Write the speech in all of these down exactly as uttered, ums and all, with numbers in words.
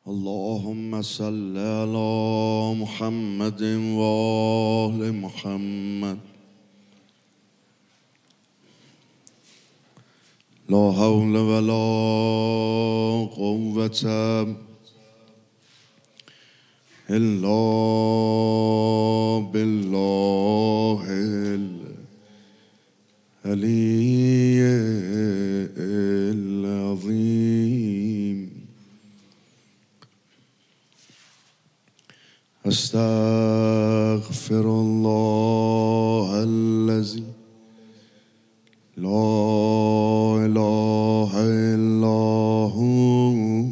اللهم صل على محمد وآل محمد. لا حول ولا قوة إلا بالله العلي العظيم. أستغفر الله الذي لا إله إلا هو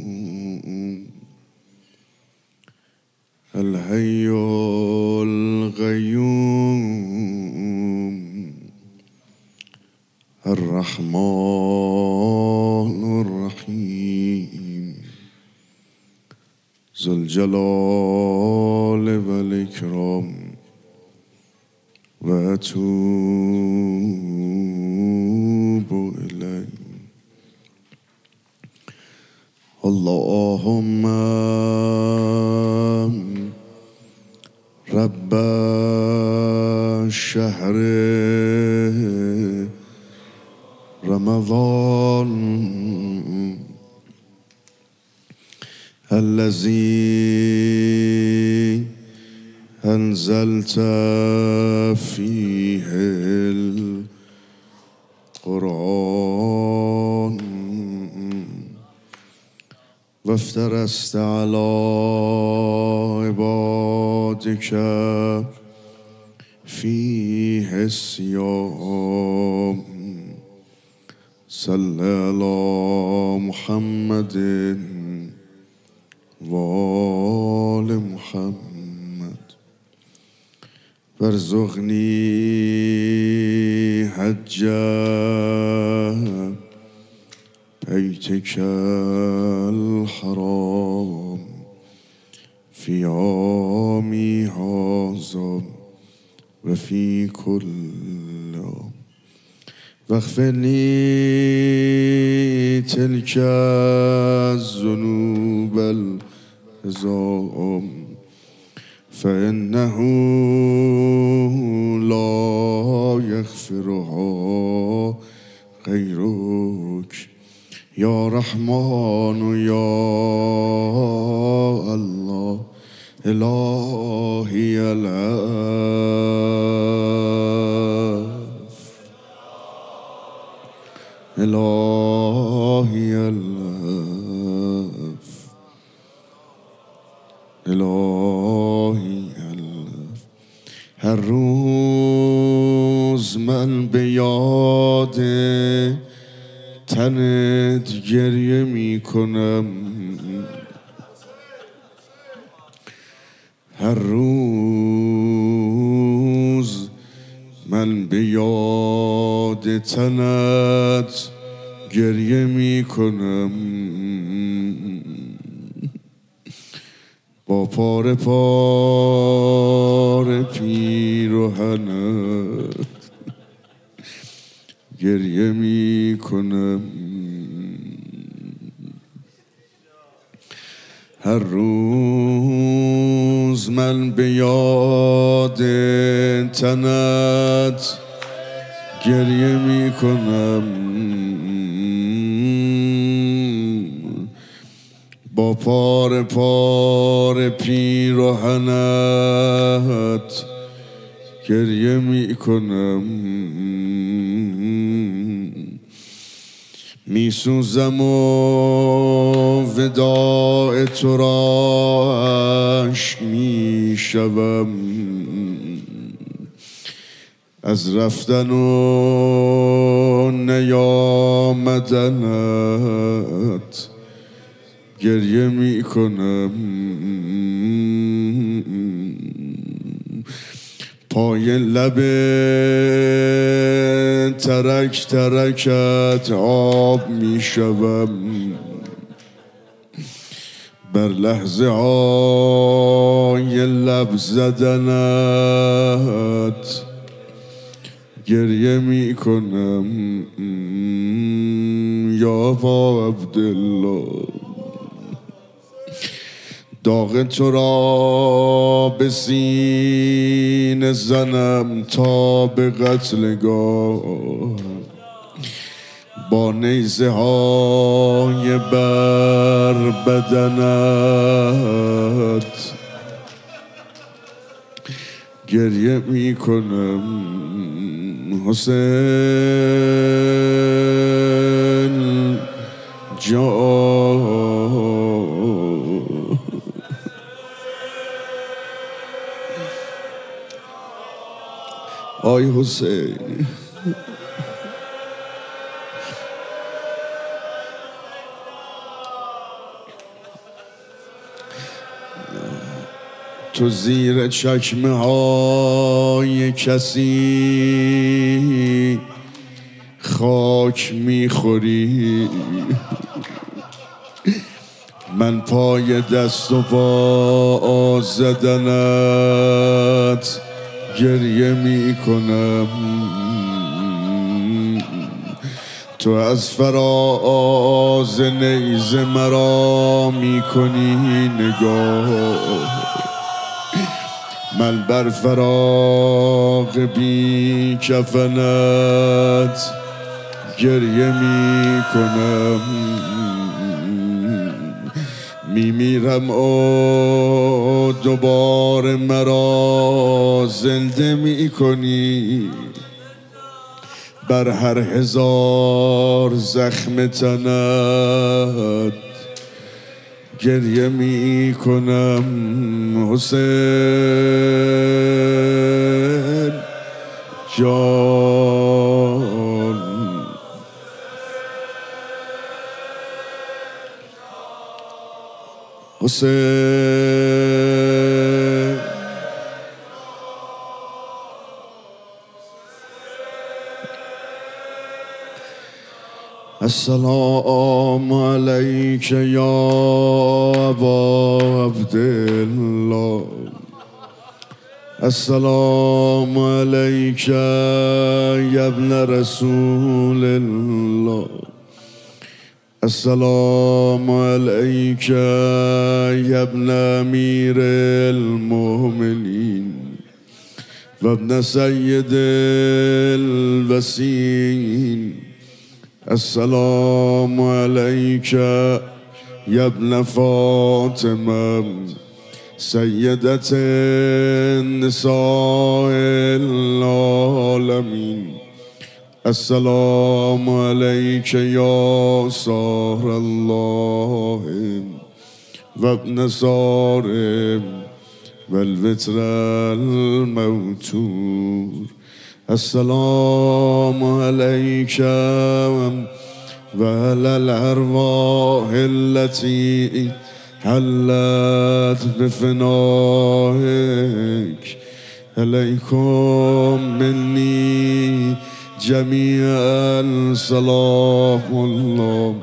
الحي القيوم الرحمن الرحيم ذو الجلال والإكرام. وأتوب إليه. اللهم رب شهر رمضان الذي أنزلت فيه القرآن وافترست على عبادك فيه الصيام. صل على محمد وآل محمد. وارزقني حج بيتك الحرام في عامي هذا وفي كل يوم. واغفر لي تلك الذنوب العظام فإنه لا يغفرها غيرك يا رحمن يا الله. إلهي العفو إلهي العفو إلهي العفو. هر روز من به یاد تنت گریه می کنم. هر روز من به یاد تنت گریه می کنم. با پاره پاره پیراهنت گریه می کنم. هر روز من به یاد تنت گریه می کنم. با پاره پاره پیراهنت گریه می کنم. می سوزم و وداع تو را اشک می شوم. از رفتن و نیامدنت گریه می کنم. پای لب ترک ترکت آب می شوم. بر لحظه های لب زدنت گریه می کنم. یا با عبدالله داغ تو را به سینه زنم تا به قتلگاه، با نیزه های بر بدنت گریه می کنم حسین جان. آی حسین، تو زیر چکمه های کسی خاک میخوری، من پای دست و پا زدنت گریه میکنم. تو از فراز نیزه مرا میکنی نگاه، من بر فراق بی کفنت گریه میکنم. میمیرم و دوباره مرا زنده میکنی، بر هر هزار زخم تنت گریه میکنم. حسین جان، حسین السلام علیک یا ابا عبدالله، السلام علیک یا ابن رسول الله، السلام علیک یا ابن امیر المؤمنین و ابن سید الوسین، السلام علیک یا ابن فاطمه سیدت نساء العالمین، السلام علیک یا سهر الله و ابن سارم و الوتر الموتور، السلام علیک و علی الارواح التي حلت بفنائك، علیکم منی جمیعا سلام الله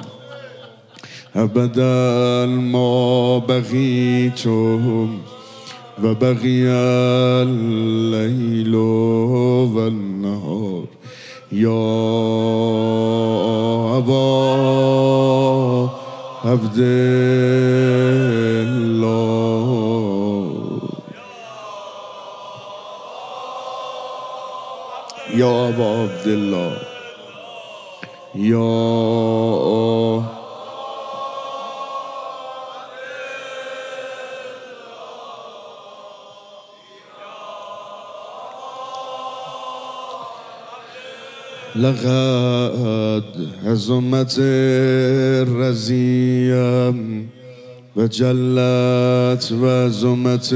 ابدا ما بقیتم و بقی اللیل و النهار، یا ابا عبدالله، یا ابا عبدالله، یا لقد هزمت الرزیم و جلت و هزمت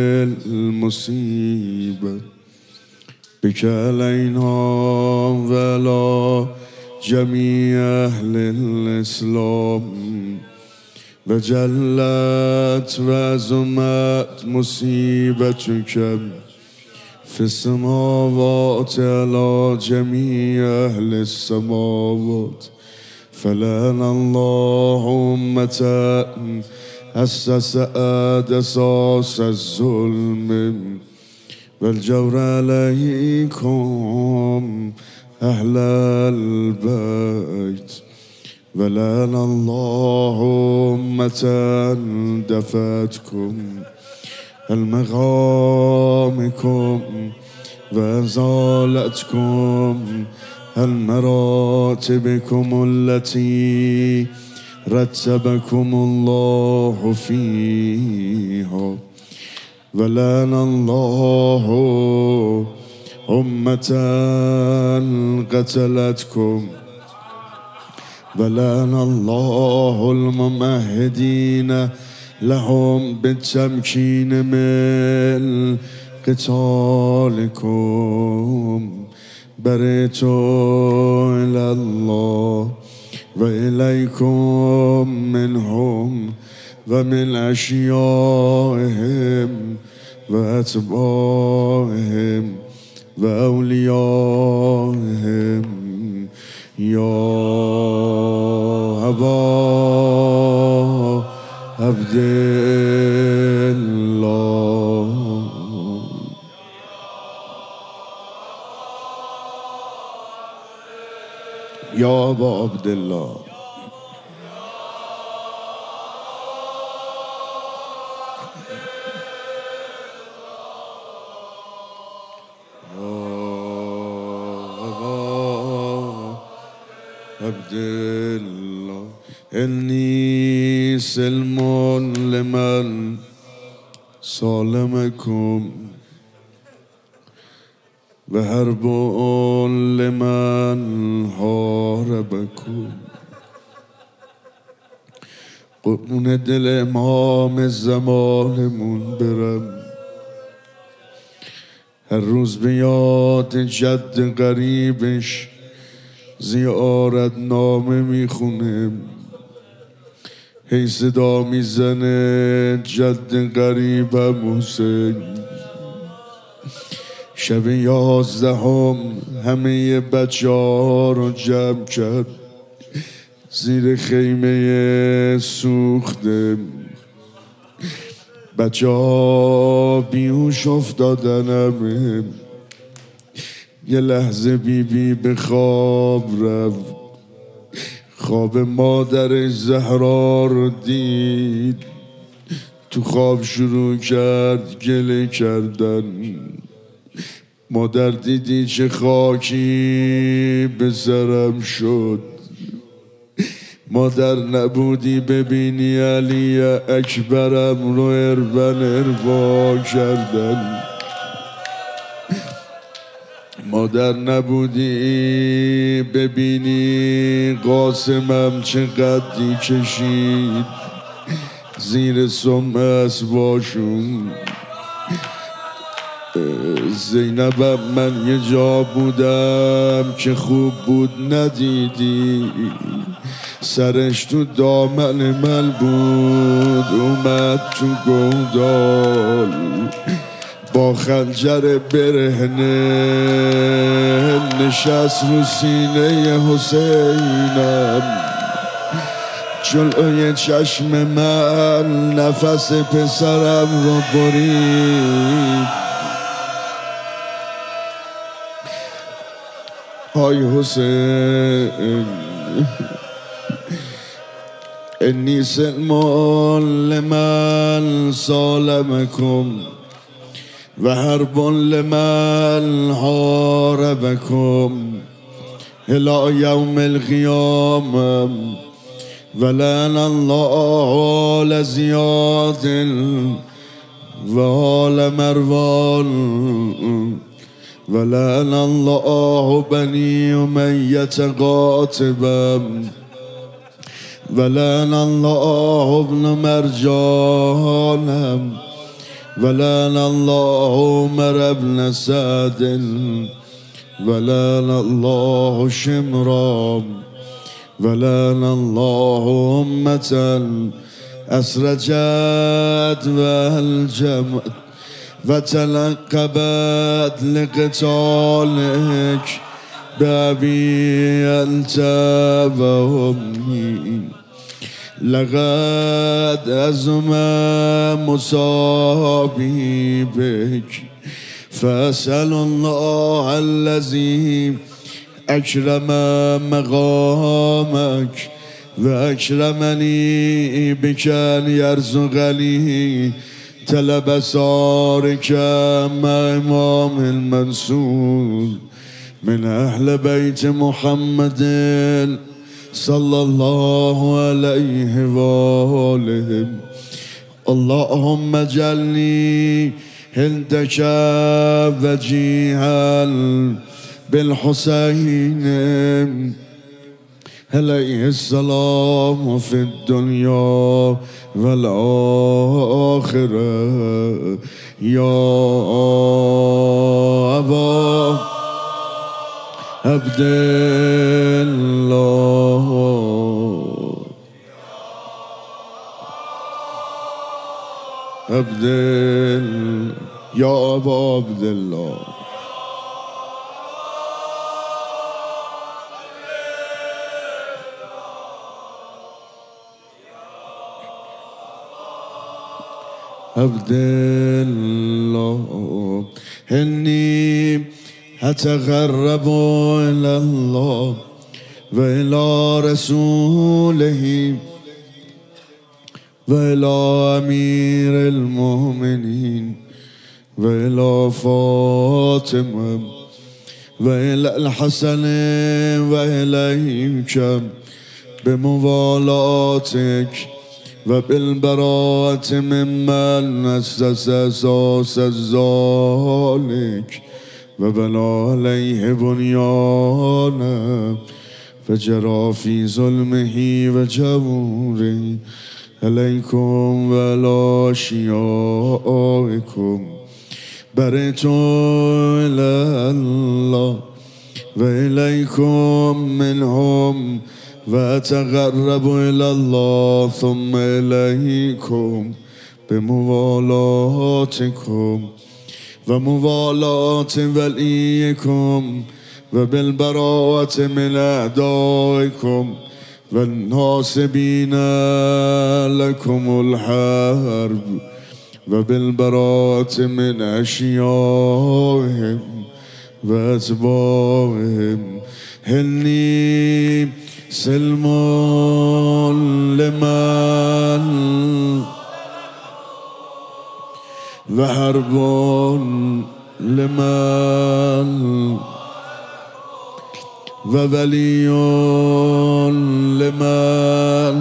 المصیبه بك علينا ولا جميع أهل الإسلام و جلت و عظمت مصیبتك في السماوات على جميع أهل السماوات، فلعن الله أمة أسس أساس الظلم والجور عليكم أهل البيت، ولعن الله أمة أمة دفتكم المغامكم وزالتكم المراتبكم التي رتبكم الله فيها ولعن الله أمة قتلتكم ولعن الله الممهدين لهم بالتمكين من قتالكم برئت إلى الله وإليكم منهم ومن أشيائهم وأتباعهم وأوليائهم يا أبا عبد الله يا أبا عبد الله عبد الله إني سلم لمن صالمكم وحرب لمن حاربكم قربون دل امام زمانمون برم هر روز به یاد جد غریبش زیارت نامه میخونم هی صدا میزنه جد غریبم حسین شب یازدهم همه بچه ها رو جمع کرد زیر خیمه سوخته بچه ها بیهوش افتادنم یه لحظه بی بی به خواب رفت خواب مادر زهرا رو دید تو خواب شروع کرد گله کردن مادر دیدی چه خاکی به سرم شد مادر نبودی ببینی علی اکبرم رو اربن اربا کردن مادر نبودی ببینی قاسمم چقدری کشید زیر سم اسباشون زینبم من یه جا بودم که خوب بود ندیدی سرش تو دامن من بود اومد تو گودال با خنجر برهنه نشست رو سینه حسینم جلوی چشم من نفس پسرم رو برید های حسین انی سلم لمن سالمکم و حرب لمن حاربکم الى یوم القیامة ولعن الله لزیاد و آل مروان ولعن الله بنی امیة قاطبا ولعن الله ابن مرجان ولعن الله عمر بن سعد ولعن الله شمرا ولعن الله أمة أسرجت والجمت وتلقبت لقتالك بأبي أنت وأمي لقد أزم مصابي بك فأسأل الله الذي أكرم مقامك و اکرمنی بکن یرزقنی طلب سارک مع امام المنصور من اهل بیت محمد صلی الله علیه و آله. اللهم اجعلنی عندك وجيها بالحسين عليه السلام في الدنيا والآخرة يا أبا عبد الله عبد يا أبا عبد الله عبد الله إني أتقرب إلى الله وإلى رسوله وإلى أمير المؤمنين وإلى فاطمة وإلى الحسن وإليك بموالاتك وبالبراءة ممن أسس أساس ذلك وبنى عليه بنيانا فجرى في ظلمه وجوره عليكم وعلى شيائكم برئت إلى الله وإليكم منهم وأتقرب إلى الله ثم إليكم بموالاتكم وموالاة وليكم وبالبراءة من أعدائكم والناصبين لكم الحرب وبالبراءة من أشيائهم وأتباعهم إني سلم لمن وحرب لمن وولي لمن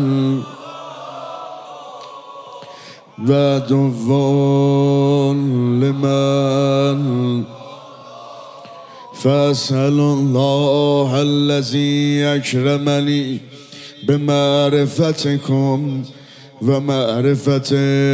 وعدو لمن فأسأل الله الذي أكرمني بمعرفتكم ومعرفة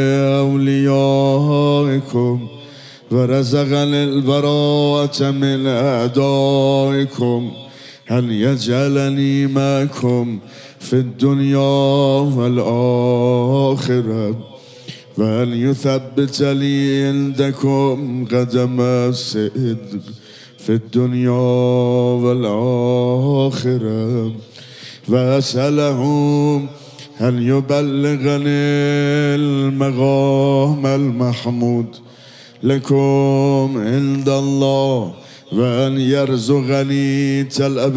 أوليائكم ورزقني البراءة من أعدائكم أن يجعلني معكم في الدنيا والآخرة وأن يثبت لي عندكم قدم الصدق في الدنيا والآخرة وأسألهم أن يبلغني المقام المحمود لكم عند الله وأن يرزقني طلب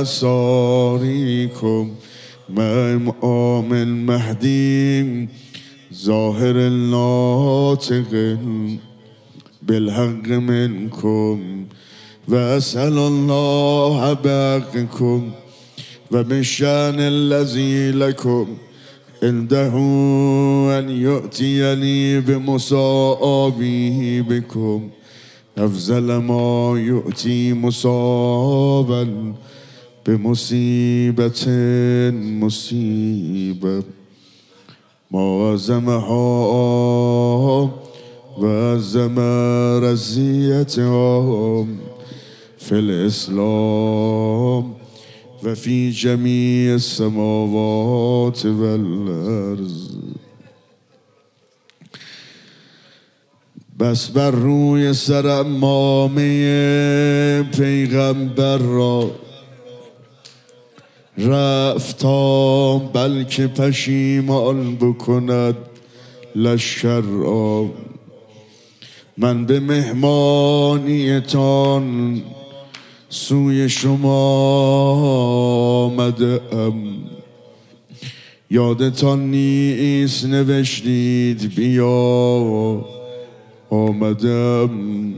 ساريكم مع إمام المهدي ظاهر الناطق بالحق منكم وأسأل الله بحقكم وبالشأن الذي لكم عنده أن يؤتيني بمصابه بكم أفضل ما يؤتي مصابا بمصيبة مصيبة معظمها وعظم رزيتهم في الإسلام وفي جميع السماوات والأرض. بس بر روی سر امامه پیغمبر را رفتم بلکه پشیمان بکند لشکر را. من به مهمانیتان سوی شما آمده ام یادتان نیست نوشتید بیا آمدم،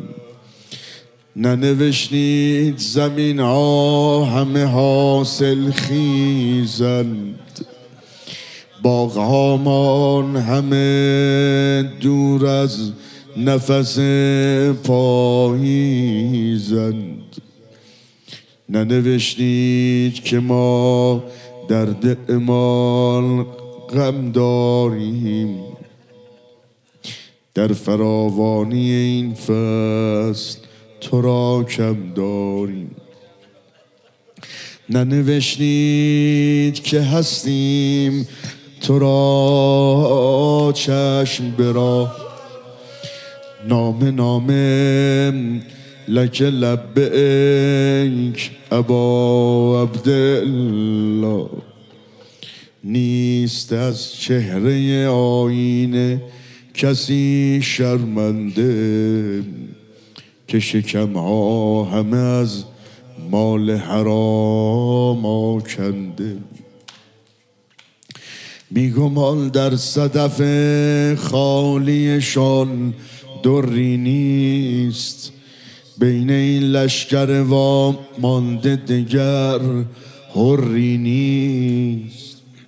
ننوشتید زمین ها همه حاصل خیزند، باغ هامان همه دور از نفس پاییزند. ننوشتید که ما در دلمان غم داریم، در فراوانی این فصل تو را کم داریم. ننوشتید که هستیم تو را چشم برا، نامه نامه لک لبیک ابا عبدالله. نیست از چهره آینه کسی شرمنده، که شکم ها همه از مال حرام آکنده. بیگمان در صدف خالیشان دری نیست، بین این لشکر وامانده دگر حری نیست.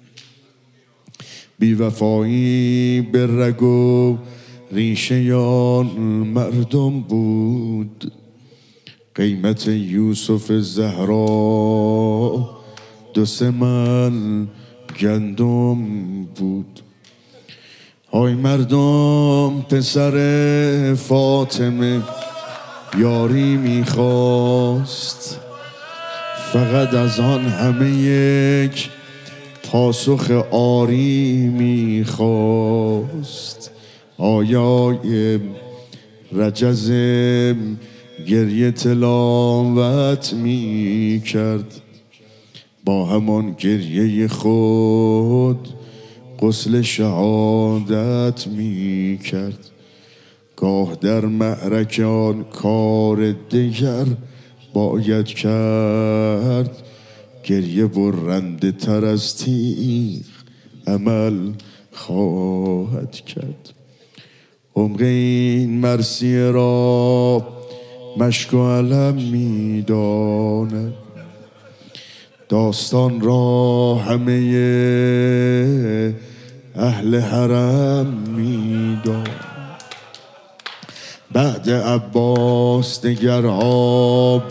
بیوفایی به رگ و ریشه آن مردم بود، قیمت یوسف زهرا دو سه من گندم بود. های مردم پسر فاطمه یاری میخواست، فقط از آن همه یک پاسخ آری میخواست. آیای رجز گریه تلاوت میکرد، با همان گریه خود غسل شهادت میکرد. گاه در معرکه آن کار دیگر باید کرد، گریه برنده تر از تیغ عمل خواهد کرد. عمق این مرثیه را مشک و علم میداند، داستان را همه اهل حرم میداند. بعد عباس دگر آب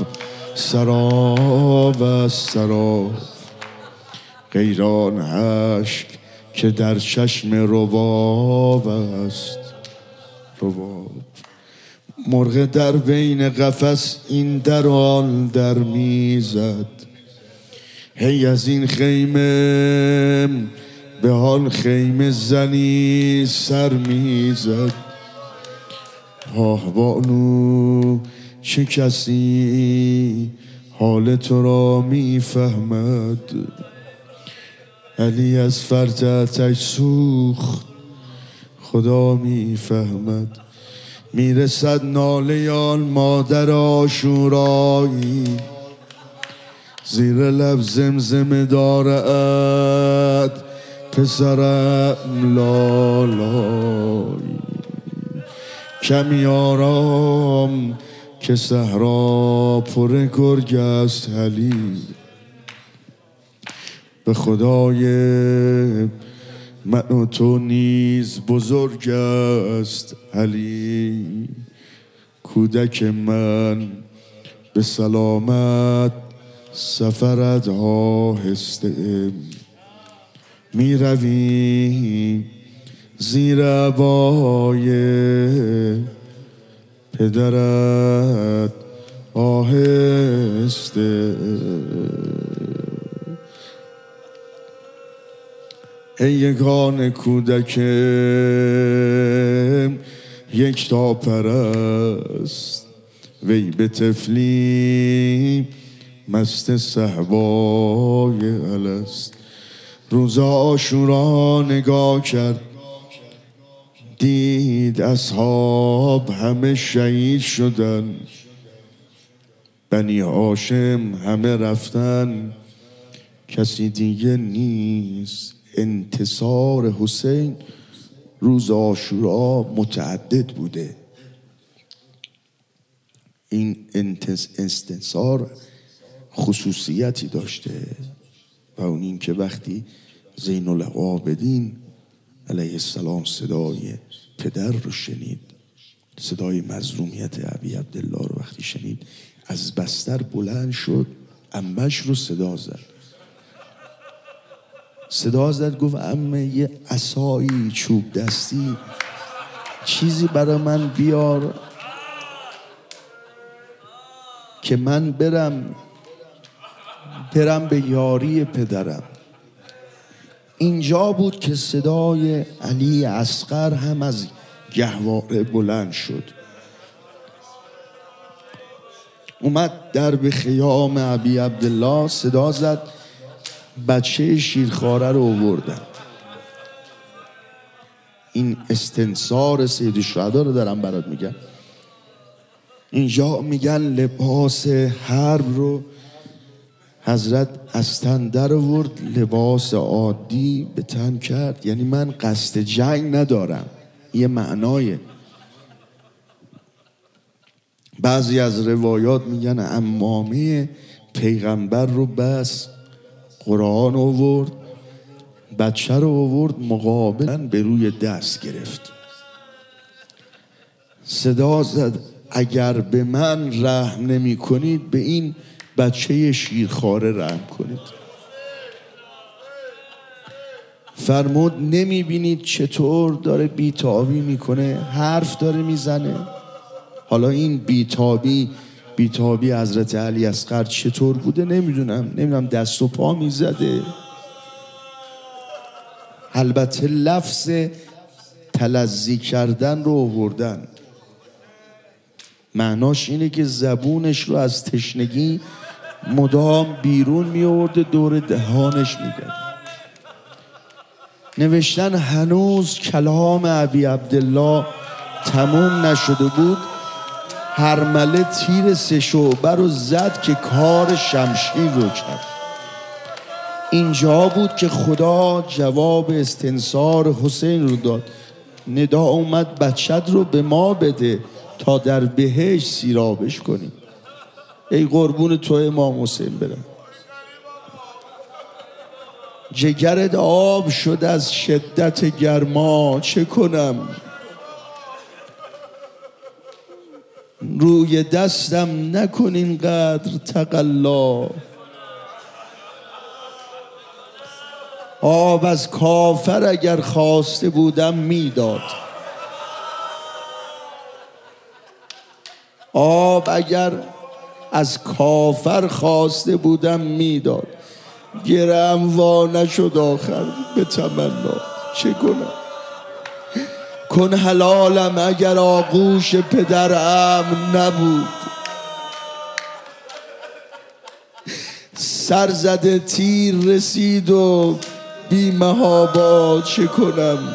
سراب از سراب، غیران اشک که در چشم رباب است رباب. مرغ در بین قفس این در و آن در میزد، هی از این خیمه به آن خیمه زنی سر میزد. آه بانو چه کسی حال تو را میفهمد، علی از فرطتش سوخت خدا میفهمد. میرسد ناله آن مادر عاشورایی، زیر لب زمزمه دارد پسرم لالایی. کمی آرام که صحرا پر گرگ است علی، به خدای من و تو نیز بزرگ است علی. کودک من به سلامت سفرت آهسته، می روی زیر عبای پدرت آهسته. ای یگان کودک یک تا پرست، وی به طفلی مست صهبای الست. روز عاشورا نگاه کرد، دید اصحاب همه شهید شدن، بنی هاشم همه رفتن، کسی دیگه نیست انتصار حسین روز عاشورا متعدد بوده. این انتصار خصوصیتی داشته و اون این که وقتی زین العابدین علیه السلام صدای پدر رو شنید، صدای مظلومیت ابی عبدالله رو وقتی شنید، از بستر بلند شد، عمش رو صدا زد صدا زد گفت عمه یه عصایی چوب دستی چیزی برای من بیار که من برم برم به یاری پدرم. اینجا بود که صدای علی اصغر هم از گهواره بلند شد، اومد در به خیام ابی عبدالله، صدا زد بچه شیرخواره رو آوردن. این استنصار سید الشهدا رو دارم برات میگم. اینجا میگن لباس حرب رو حضرت از تن در آورد، لباس عادی به تن کرد. یعنی من قصد جنگ ندارم، یه معنای. بعضی از روایات میگن عمامه پیغمبر رو بس، قرآن آورد، بچه رو آورد مقابلا به روی دست گرفت، صدا زد اگر به من رحم نمی کنید به این بچه شیرخواره رحم کنید. فرمود نمی بینید چطور داره بیتابی میکنه، حرف داره میزنه. حالا این بیتابی بیتابی حضرت علی اصغر چطور بوده نمیدونم، نمیدونم دست و پا میزده. البته لفظ تلذی کردن رو آوردن، معناش اینه که زبونش رو از تشنگی مدام بیرون می آورده، دور دهانش میگرد. نوشتن هنوز کلام ابی عبدالله تموم نشده بود، هرمله تیر سه شعبه رو زد که کار شمشیر رو کرد. اینجا بود که خدا جواب استنصار حسین رو داد. ندا اومد بچت رو به ما بده تا در بهشت سیرابش کنیم. ای قربون تو امام حسین برم. جگرت آب شد از شدت گرما، چه کنم روی دستم نکن اینقدر تقلا. آب از کافر اگر خواسته بودم میداد، آب اگر از کافر خواسته بودم میداد. گرم وا نشد آخر به تمنا، چه کنم کن حلالم اگر آغوش پدرم نبود. سر زده تیر رسید و بی محابا، چه کنم.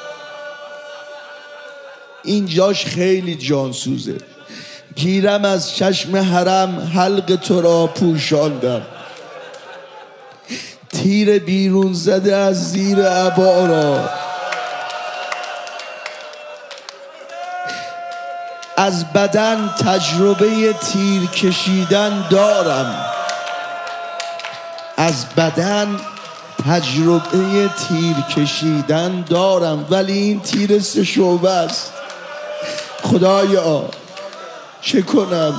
اینجاش خیلی جانسوزه. گیرم از چشم حرم حلق تو را پوشاندم، تیر بیرون زده از زیر عبا را. از بدن تجربه تیر کشیدن دارم، از بدن تجربه تیر کشیدن دارم، ولی این تیر سه شعبه است. خدایا چه کنم.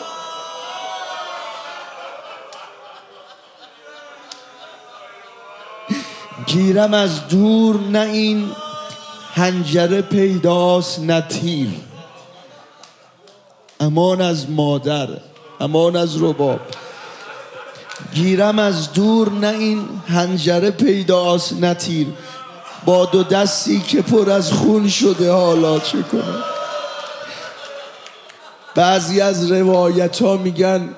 گیرم از دور نه این حنجره پیداست نه تیر. امان از مادر، امان از رباب. گیرم از دور نه این حنجره پیداست نه تیر. با دو دستی که پر از خون شده حالا چه کنم. بعضی از روایت ها میگن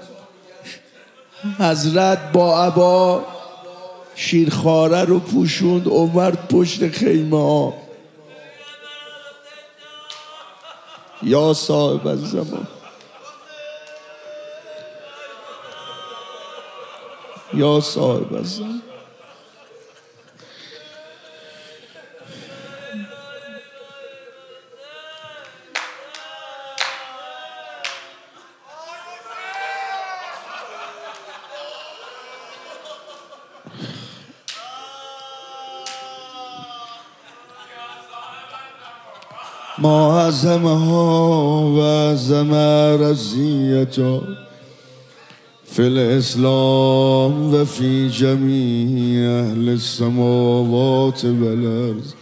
حضرت با عبا شیرخواره رو پوشوند اومد پشت خیمه ها. یا صاحب الزمان، یا صاحب الزمان. ما عزمها و عزم رزیتا فی الاسلام و فی جمیع اهل السماوات والارض.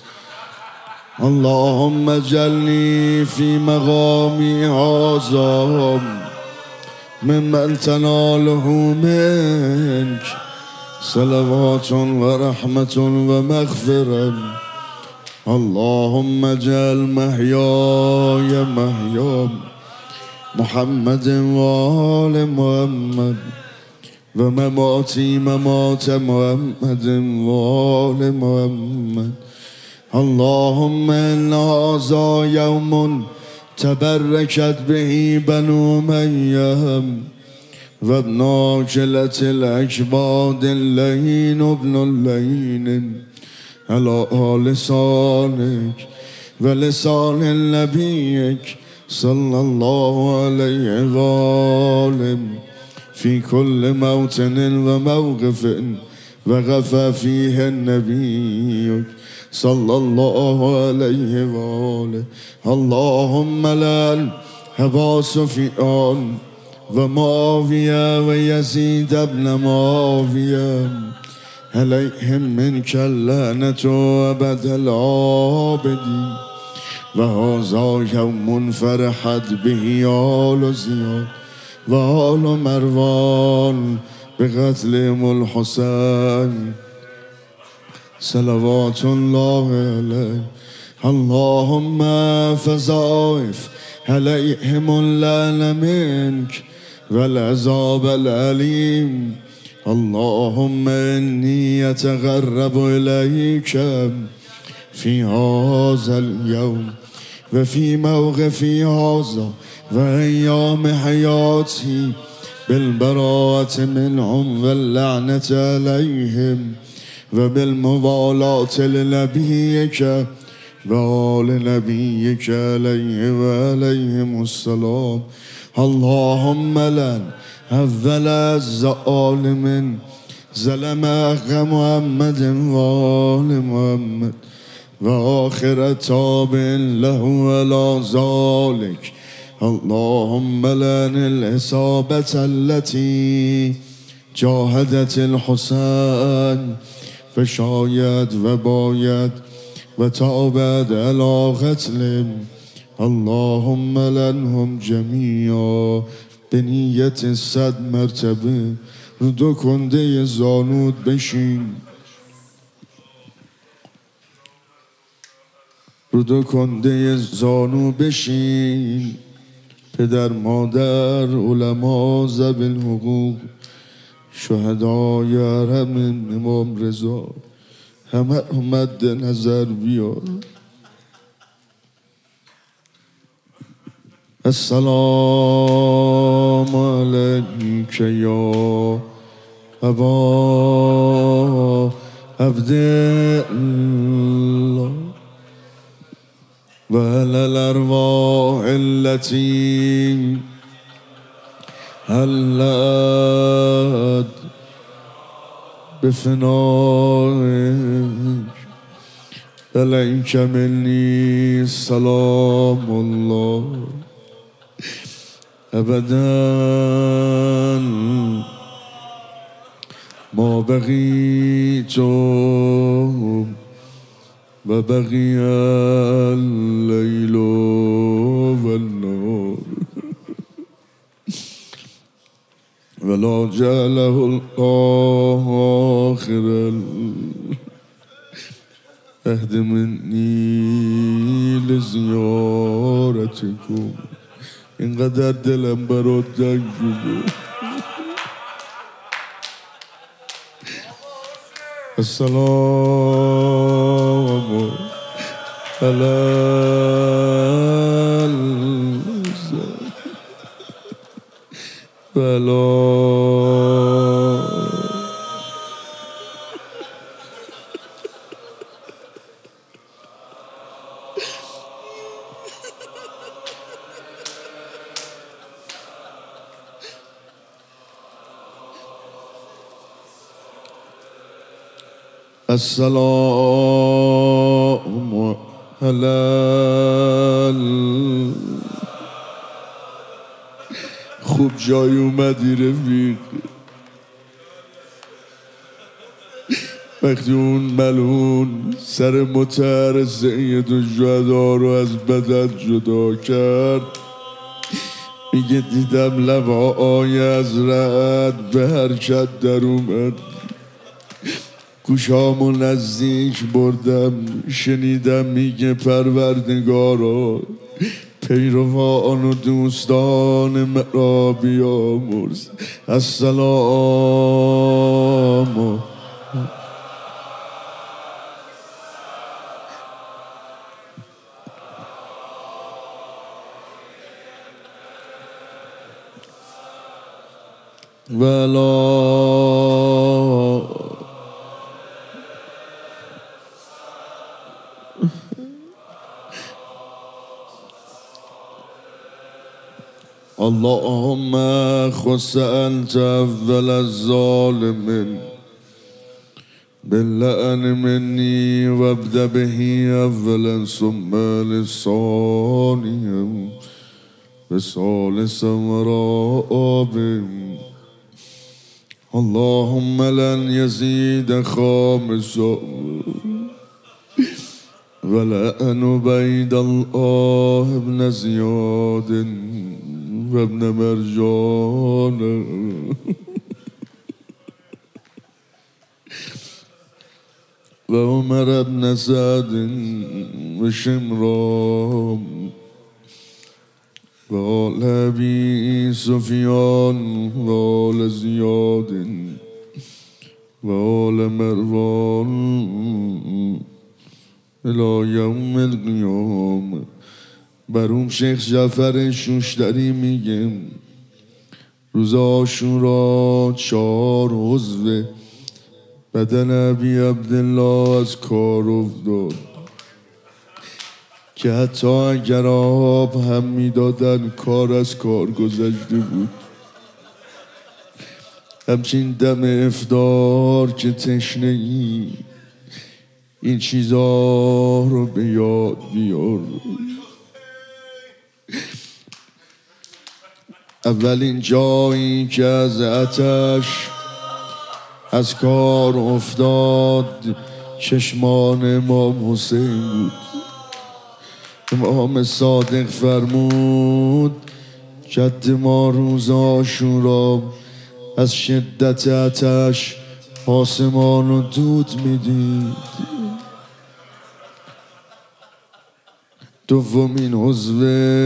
اللهم اجعلني في مقامي هذا ممن تناله منك صلوات ورحمة ومغفرة. اللهم اجعل محياي محيا محمد وآل محمد ومماتي ممات محمد وآل محمد. اللهم إن هذا يوم تبركت به بنو مريم وابن عاجلة الأكباد اللين ابن اللين على لسانك ولسان نبيك صلى الله عليه وآله في كل موطن وموقف وقف فيه النبي صلى الله عليه وآله. اللهم لعن أبا سفيان ومعاوية ويزيد بن معاوية عليهم منك اللعنة أبد العابدين. وهذا يوم فرحت به آل زياد وآل مروان بقتلهم الحسين صلوات الله عليه. اللهم فضائف عليهم اللعن منك والعذاب الأليم. اللهم إني أتقرب إليك في هذا اليوم وفي موقفي هذا وأيام حياتي بالبراءة منهم واللعنة عليهم وبالموالاة لنبيك وآل نبيك عليه وعليهم السلام. اللهم لن أول الظالم ظلم حق محمد وآل محمد وآخر تابع له على ذلك. اللهم لن الإصابة التي جاهدت الحسين فشاید و باید و تابد علی قتلهم. اللهم لنهم جمیعا به نیت صد مرتبه. رو دو کنده زانود بشین، رو دو کنده زانو بشین. پدر مادر علما ذوی الحقوق شهدای حرم امام رضا همه مد نظر بیار. السلام علیک یا ابا عبدالله و علی الارواح التي حلت بفنائك عليك مني سلام الله أبدا ما بقيت وبقي الليل والنهار ولا جعله الله آخر العهد مني لزيارتكم. اینقدر دلم برات تنگ شده. السلام علی ولا السلام على جای اومدی رفیق. وقتی اون ملعون سر متر سید الشهدا رو از بدن جدا کرد، میگه دیدم لبهای از رعد به حرکت در اومد، گوشامو نزدیک بردم، شنیدم میگه پروردگارا پیروان و دوستان مرا بیامرز. السلام ولا اللهم خص أنت أفضل الظالمين باللعن مني وابدأ به أولا ثم للثاني بثالث ورابع. اللهم لن يزيد خامسا ولأن بيد الله ابن زياد وابن مرجان وعمر بن سعد وشمران وآل أبي سفيان وآل زياد وآل مروان إلى يوم القيامة. برام شیخ جعفر شوشتری میگه روز عاشورا چهار عضو بدن ابی عبدالله از کار افتاد که حتی اگر آب هم میدادن کار از کار گذشته بود. همچین دم افطار که تشنگی این چیزا رو به یاد بیار. اولین جایی که از آتش از کار افتاد چشمان امام حسین بود. امام صادق فرمود جد ما روز عاشورا از شدت آتش آسمان رو دود میدید. دومین عضو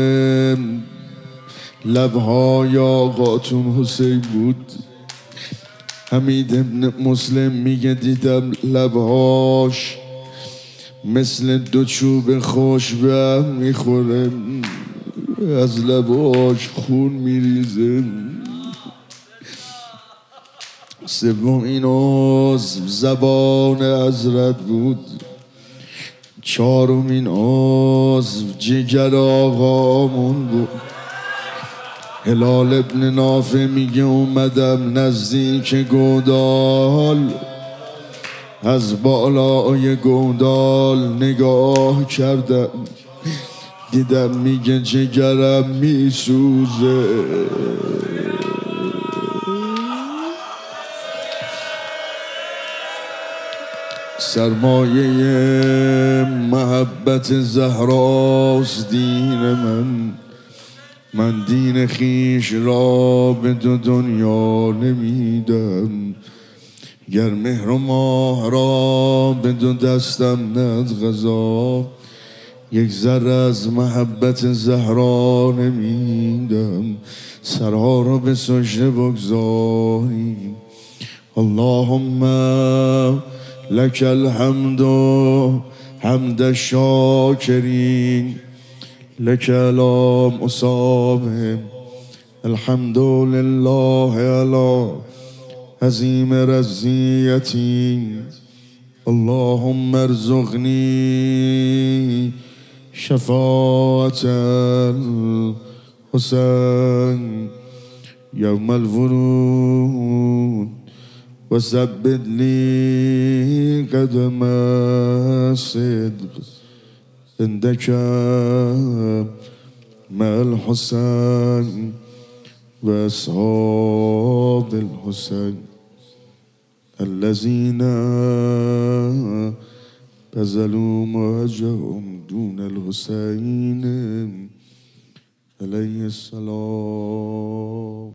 لبهای آقاتون حسین بود. حمید ابن مسلم میگه دیدم لبهاش مثل دو چوب خوش به هم میخوره، از لبهاش خون میریزه. سومین عضو زبان حضرت بود. چهارمین عضو جگر آقامون بود. هلال ابن نافع میگه اومدم نزدیک گودال، از بالای گودال نگاه کردم دیدم میگه جگرم میسوزه. سرمایه محبت زهراست دین من، من دین خیش را به دو دنیا نمیدم. گر مهر و ماه را به دو دستم ند غذا، یک ذره از محبت زهرا نمیدم. سرها را به سجده بگذاریم. اللهم لك الحمد حمد الشاکرین لك لا مصاب. الحمد لله على عظیم رضیتی. اللهم ارزقنی شفاعة الحسین یوم الورود وثبت لي قدم الصدق عندك مع الحسين وأصحاب الحسين الذين بذلوا مواجههم دون الحسين عليه السلام.